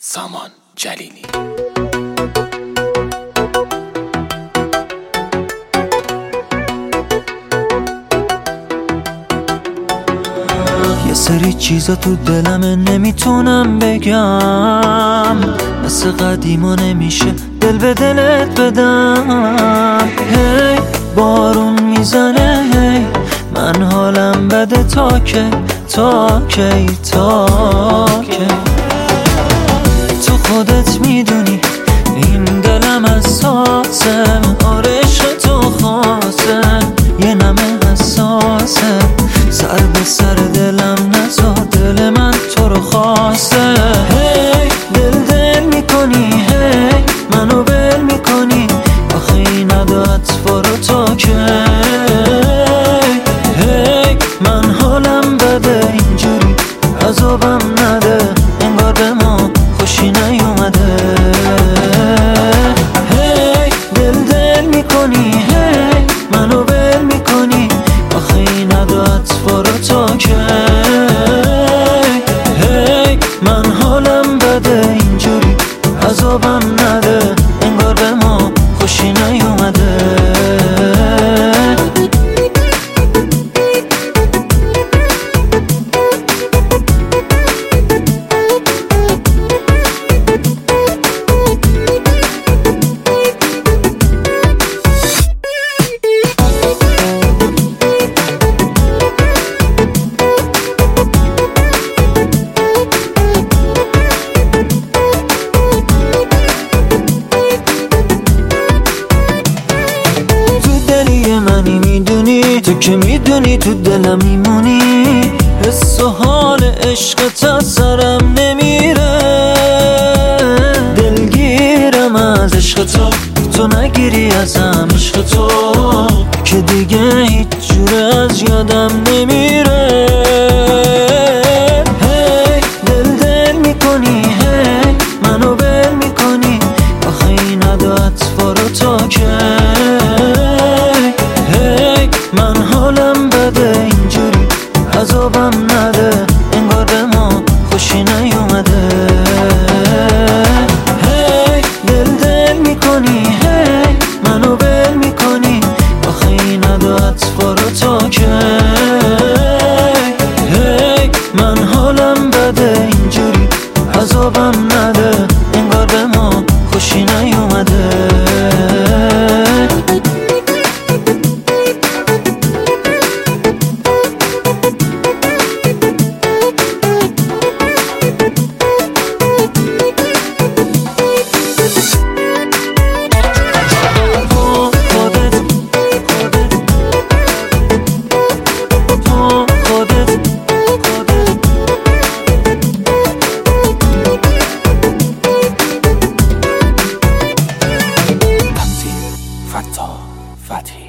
سامان جلیلی. یه سری چیزا تو دلمه نمیتونم بگم، مثل قدیما نمیشه دل به دلت بدم. هی بارون میزنه، هی من حالم بده، تا کی تا کی تا کی. تو خودت میدونی این دلم حساسه، آره عشق تو خاصه، یه نمه حساسه، سر به سر دلم نزا، دل من تو رو خواسته. هی دل میکنی، هی منو بل میکنی، آخه این عداعتفا رو تا کی. هی من حالم بده، اینجوری عذابم نده، انگار به ما خوشی نیومده. هی دل میکنی، هی منو بل میکنی، آخه این عداعتفا رو تا کی. هی من حالم بده، اینجوری عذابم نده، انگار به ما خوشی نیومده. تو که میدونی تو دلم میمونی، حس و حال عشقت از سرم نمیره. دلگیرم از عشق تو نگیری ازم عشق تو، که دیگه هیچ جوره از یادم نمیره. هی دل میکنی، هی منو بل میکنی، آخه این عداعتفا رو تا کی. من حالم بده، اینجوری عذابم نده، انگار به ما خوشی نیومده. هی دل میکنی، هی منو بل میکنی، آخه این عداعتفا رو تا کی. هی من حالم بده، اینجوری عذابم نده، انگار به ما خوشی نیومده. فتح فتحی.